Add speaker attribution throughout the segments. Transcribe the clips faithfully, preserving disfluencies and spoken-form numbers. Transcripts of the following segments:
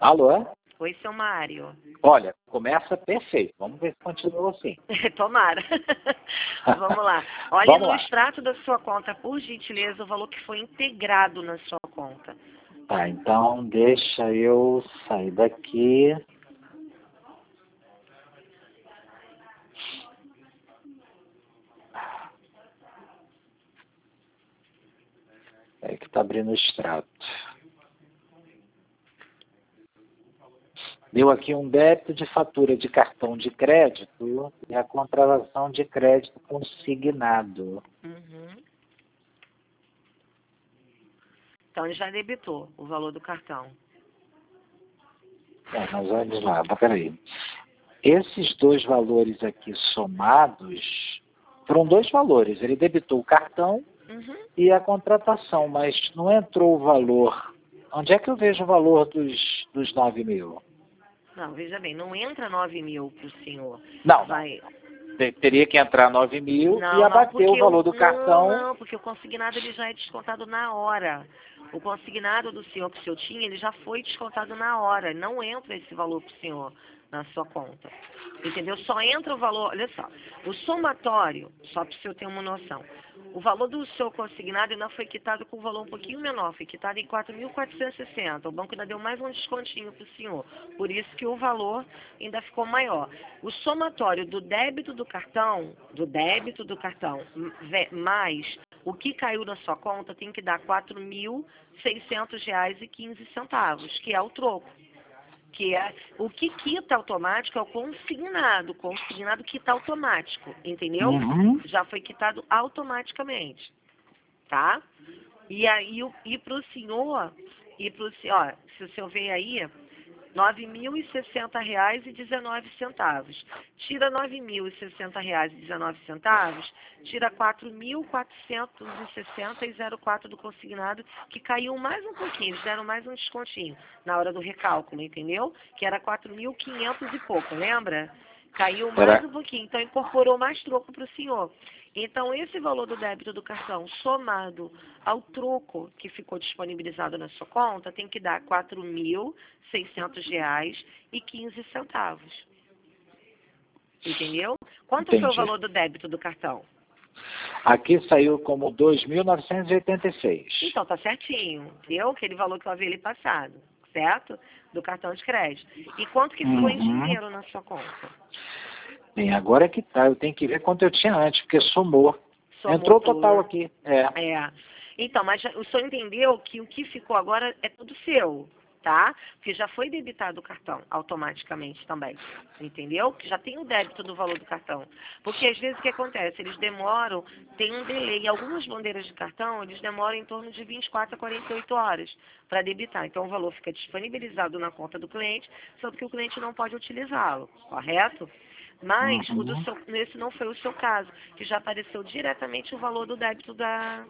Speaker 1: Alô?
Speaker 2: Oi, seu Mário.
Speaker 1: Olha, começa perfeito. Vamos ver se continua assim.
Speaker 2: Tomara. Vamos lá. Olha
Speaker 1: Vamos
Speaker 2: no
Speaker 1: lá.
Speaker 2: extrato da sua conta, por gentileza, o valor que foi integrado na sua conta.
Speaker 1: Tá, então deixa eu sair daqui. É que tá abrindo o extrato. Deu aqui um débito de fatura de cartão de crédito e a contratação de crédito consignado.
Speaker 2: Uhum. Então, ele já debitou o valor do cartão.
Speaker 1: É, mas olha lá, tá, peraí. Esses dois valores aqui somados foram dois valores. Ele debitou o cartão
Speaker 2: Uhum.
Speaker 1: e a contratação, mas não entrou o valor. Onde é que eu vejo o valor dos, dos nove mil?
Speaker 2: Não, veja bem, não entra nove mil para o senhor.
Speaker 1: Não,
Speaker 2: Vai...
Speaker 1: Te- teria que entrar nove mil
Speaker 2: Não,
Speaker 1: e
Speaker 2: não,
Speaker 1: abater o
Speaker 2: porque
Speaker 1: valor do
Speaker 2: não,
Speaker 1: cartão.
Speaker 2: não, porque o consignado ele já é descontado na hora. O consignado do senhor que o senhor tinha, ele já foi descontado na hora. Não entra esse valor para o senhor na sua conta. Entendeu? Só entra o valor, olha só, o somatório, só para o senhor ter uma noção. O valor do seu consignado ainda foi quitado com um valor um pouquinho menor, foi quitado em quatro mil quatrocentos e sessenta. O banco ainda deu mais um descontinho para o senhor. Por isso que o valor ainda ficou maior. O somatório do débito do cartão, do débito do cartão, mais o que caiu na sua conta tem que dar quatro mil seiscentos reais e quinze centavos, que é o troco. Que é o que quita automático é o consignado, o consignado quita automático, entendeu?
Speaker 1: Uhum.
Speaker 2: Já foi quitado automaticamente, tá? E aí, o- e para o senhor, e pro senhor, ó, se o senhor vê aí, nove mil e sessenta reais e dezenove centavos. Tira nove mil e sessenta reais e dezenove centavos, tira quatro mil quatrocentos e sessenta e zero quatro do consignado, que caiu mais um pouquinho, eles deram mais um descontinho na hora do recálculo, entendeu? Que era quatro mil e quinhentos e pouco, lembra? Caiu mais
Speaker 1: Era-
Speaker 2: um pouquinho, então incorporou mais troco para o senhor. Então, esse valor do débito do cartão, somado ao troco que ficou disponibilizado na sua conta, tem que dar quatro mil seiscentos reais e quinze centavos. Entendeu? Quanto foi o
Speaker 1: Entendi.
Speaker 2: valor do débito do cartão?
Speaker 1: Aqui saiu como dois mil novecentos e oitenta e seis.
Speaker 2: Então, tá certinho. Deu aquele valor que eu havia ali passado, certo? Do cartão de crédito. E quanto que ficou em
Speaker 1: Uhum.
Speaker 2: dinheiro na sua conta?
Speaker 1: Bem, agora é que tá. Eu tenho que ver quanto eu tinha antes, porque somou.
Speaker 2: Somou
Speaker 1: Entrou o
Speaker 2: tudo.
Speaker 1: total aqui. É.
Speaker 2: É. Então, mas já- o senhor entendeu que o que ficou agora é tudo seu, tá? Porque já foi debitado o cartão automaticamente também. Entendeu? Que já tem o débito do valor do cartão. Porque às vezes o que acontece? Eles demoram, tem um delay. Algumas bandeiras de cartão, eles demoram em torno de vinte e quatro a quarenta e oito horas para debitar. Então o valor fica disponibilizado na conta do cliente, só que o cliente não pode utilizá-lo, correto? Mas o do
Speaker 1: Uhum.
Speaker 2: seu, esse não foi o seu caso, que já apareceu diretamente o valor do débito da,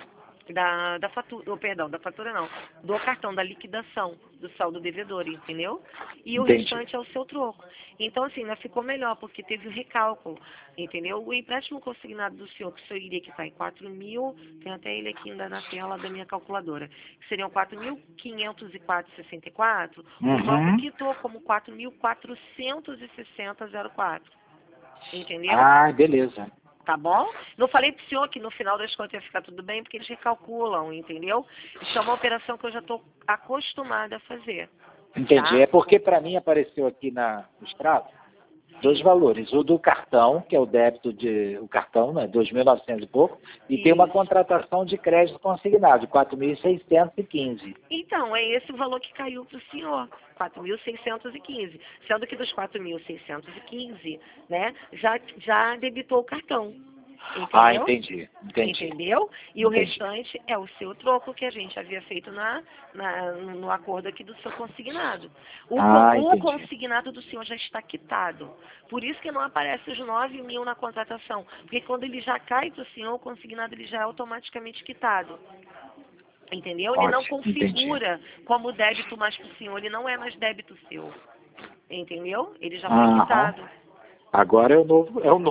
Speaker 2: da, da fatura, oh, perdão, da fatura não, do cartão, da liquidação, do saldo devedor, entendeu? E o
Speaker 1: Entendi.
Speaker 2: restante é o seu troco. Então, assim, ainda ficou melhor, porque teve o recálculo, entendeu? O empréstimo consignado do senhor, que o senhor iria quitar em quatro mil, tem até ele aqui ainda na tela da minha calculadora, que seriam quatro mil quinhentos e quatro vírgula sessenta e quatro, o banco
Speaker 1: Uhum.
Speaker 2: quitou como quatro mil quatrocentos e sessenta vírgula zero quatro. Entendeu?
Speaker 1: Ah, beleza.
Speaker 2: Tá bom? Não falei pro senhor que no final das contas ia ficar tudo bem, porque eles recalculam, entendeu? Isso é uma operação que eu já estou acostumada a fazer.
Speaker 1: Entendi.
Speaker 2: Tá?
Speaker 1: É porque para mim apareceu aqui na, no extrato dois valores. O do cartão, que é o débito de o cartão, né, dois mil e novecentos e pouco, e tem uma
Speaker 2: Isso.
Speaker 1: contratação de crédito consignado, de quatro mil seiscentos e quinze.
Speaker 2: Então, é esse o valor que caiu para o senhor, quatro mil seiscentos e quinze. Sendo que dos quatro mil seiscentos e quinze, né, já, já debitou o cartão.
Speaker 1: Ah,
Speaker 2: Entendeu?
Speaker 1: entendi. Entendi.
Speaker 2: Entendeu? E o
Speaker 1: Entendi.
Speaker 2: restante é o seu troco que a gente havia feito na, na- no acordo aqui do seu consignado. O,
Speaker 1: Ah,
Speaker 2: con- o
Speaker 1: entendi.
Speaker 2: consignado do senhor já está quitado. Por isso que não aparece os nove mil na contratação. Porque quando ele já cai para o senhor, o consignado ele já é automaticamente quitado. Entendeu? Ele não
Speaker 1: Ótimo, entendi.
Speaker 2: configura como débito mais para o senhor. Ele não é mais débito seu. Entendeu? Ele já foi
Speaker 1: Aham.
Speaker 2: quitado.
Speaker 1: Agora é o novo, é o novo.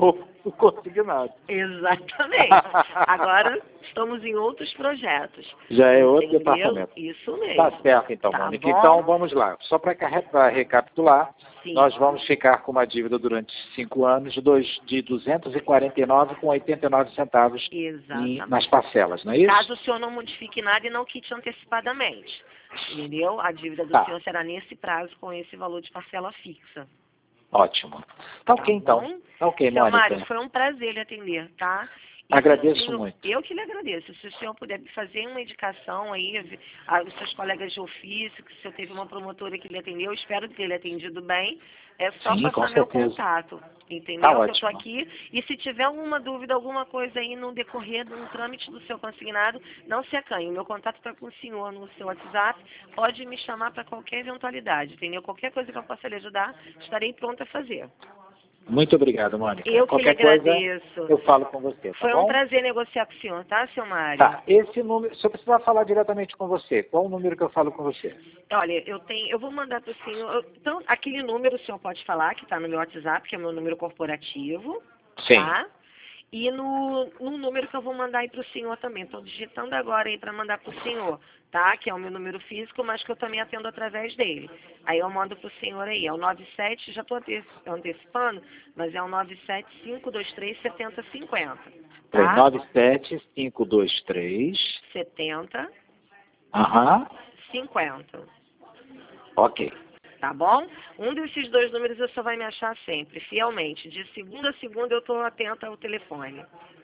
Speaker 1: o consignado.
Speaker 2: Exatamente. Agora estamos em outros projetos.
Speaker 1: Já é outro
Speaker 2: Entendeu?
Speaker 1: departamento.
Speaker 2: Isso mesmo.
Speaker 1: Tá certo, então,
Speaker 2: Tá
Speaker 1: Mônica.
Speaker 2: bom?
Speaker 1: Então, vamos lá. Só para recapitular,
Speaker 2: Sim.
Speaker 1: nós vamos ficar com uma dívida durante cinco anos de, dois, de duzentos e quarenta e nove com oitenta e nove centavos em, nas parcelas, não é isso?
Speaker 2: Caso o senhor não modifique nada e não quite antecipadamente. Entendeu? A dívida do
Speaker 1: Tá.
Speaker 2: senhor será nesse prazo com esse valor de parcela fixa.
Speaker 1: Ótimo. Tá ok,
Speaker 2: Tá
Speaker 1: então.
Speaker 2: bom?
Speaker 1: Tá ok,
Speaker 2: Seu
Speaker 1: Mônica.
Speaker 2: Mário, foi um prazer lhe atender, tá? E
Speaker 1: Agradeço
Speaker 2: se o senhor-
Speaker 1: muito.
Speaker 2: Eu que lhe agradeço. Se o senhor puder fazer uma indicação aí, a- os seus colegas de ofício, que o senhor teve uma promotora que lhe atendeu, eu espero ter lhe atendido bem, é só
Speaker 1: Sim, com
Speaker 2: passar meu
Speaker 1: certeza.
Speaker 2: contato, entendeu?
Speaker 1: Tá
Speaker 2: Que eu
Speaker 1: ótimo.
Speaker 2: estou aqui. E se tiver alguma dúvida, alguma coisa aí no decorrer do trâmite do seu consignado, não se acanhe. O meu contato está com o senhor no seu WhatsApp. Pode me chamar para qualquer eventualidade, entendeu? Qualquer coisa que eu possa lhe ajudar, estarei pronta a fazer.
Speaker 1: Muito obrigado, Mônica.
Speaker 2: Eu que
Speaker 1: Qualquer
Speaker 2: lhe
Speaker 1: coisa,
Speaker 2: agradeço.
Speaker 1: eu falo com você, tá
Speaker 2: Foi
Speaker 1: bom?
Speaker 2: um prazer negociar com o senhor, tá, seu Mário?
Speaker 1: Tá, esse número, se eu precisar falar diretamente com você, qual o número que eu falo com você?
Speaker 2: Olha, eu tenho, eu vou mandar para o senhor. eu- Então, aquele número o senhor pode falar, que está no meu WhatsApp, que é o meu número corporativo.
Speaker 1: Sim.
Speaker 2: Tá? E no, no número que eu vou mandar aí para o senhor também. Estou digitando agora aí para mandar para o senhor, tá? Que é o meu número físico, mas que eu também atendo através dele. Aí eu mando para o senhor aí. É o nove sete, já estou antecipando, mas é o nove sete cinco dois três sete zero cinco zero.
Speaker 1: Peraí,
Speaker 2: Tá?
Speaker 1: nove sete cinco dois três.
Speaker 2: setenta,
Speaker 1: Aham.
Speaker 2: cinquenta.
Speaker 1: Ok.
Speaker 2: Tá bom? Um desses dois números você só vai me achar sempre, fielmente. De segunda a segunda eu estou atenta ao telefone.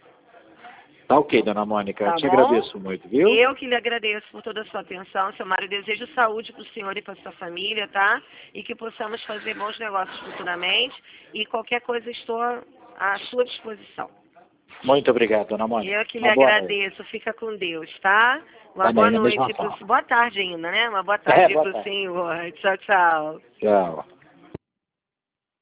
Speaker 1: Tá ok, dona Mônica.
Speaker 2: Tá
Speaker 1: Eu te
Speaker 2: bom?
Speaker 1: agradeço muito, viu?
Speaker 2: Eu que lhe agradeço por toda a sua atenção, seu Mário. Desejo saúde para o senhor e para sua família, tá? E que possamos fazer bons negócios futuramente. E qualquer coisa estou à sua disposição.
Speaker 1: Muito obrigado, dona Mônica.
Speaker 2: Eu que lhe
Speaker 1: Uma boa
Speaker 2: agradeço. Fica com Deus, tá? Uma
Speaker 1: Tá
Speaker 2: boa
Speaker 1: bem, na mesma
Speaker 2: noite. Pro...
Speaker 1: forma.
Speaker 2: Boa tarde ainda, né? Uma boa
Speaker 1: É,
Speaker 2: tarde
Speaker 1: boa
Speaker 2: para o
Speaker 1: tarde.
Speaker 2: senhor. Tchau, tchau.
Speaker 1: Tchau.